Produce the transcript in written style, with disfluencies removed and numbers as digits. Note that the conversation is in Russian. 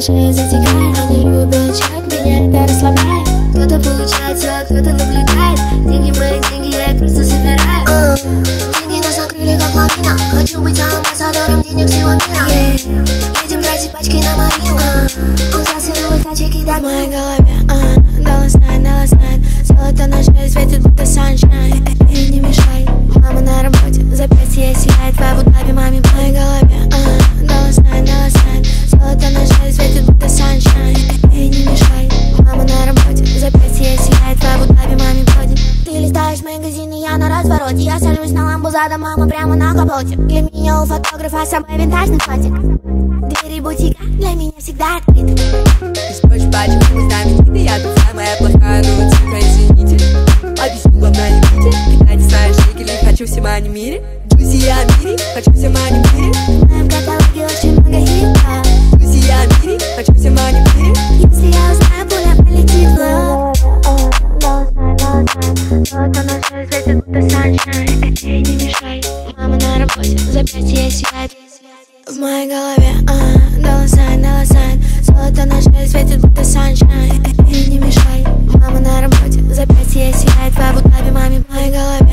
шее затекает. Они любят чат, меня это расслабляет. Кто-то получается, кто-то наблюдает. Деньги мои, деньги, я их просто собираю. Деньги нас накрыли как лавина. Хочу быть амбассадором денег всего мира. Едем тратить пачки на мобилу. Он взялся новых тачек и дай в моей голове. Доллар сайн, золото на шее светит, будто sunshine. Эй, не мешай, мама на работе, запястье сияет в Абу-Даби, маме в моей голове. Доллар сайн, золото на шее светит, будто sunshine. Эй, не мешай, мама на работе, запястье сияет в Абу-Даби, маме в ходе. Ты листаешь магазины, я на развороте. Я сажусь на ламбу задом, мама прямо на капоте. Для меня у фотографа самый винтажный фотик. Двери бутика для меня всегда открыты. Ты хочешь пачку, мы знамениты. Я тут самая плохая, но тихо, извините. Объясню вам на лимите. Когда не знаешь шекелей, хочу всем о мире. Друзья мире, хочу всем о мире. В моем каталоге очень много хитов. Друзья мире, хочу всем о мире. Если я узнаю, пуля полетит в лоб. Золото на шее светит, будто sunshine. Эй, не мешай, мама на работе, запястье сияет в моей голове. Доллар сайн, золото на шее светит, будто sunshine. Эй, не мешай, мама на работе, запястье сияет в Абу-Даби, маме в моей голове.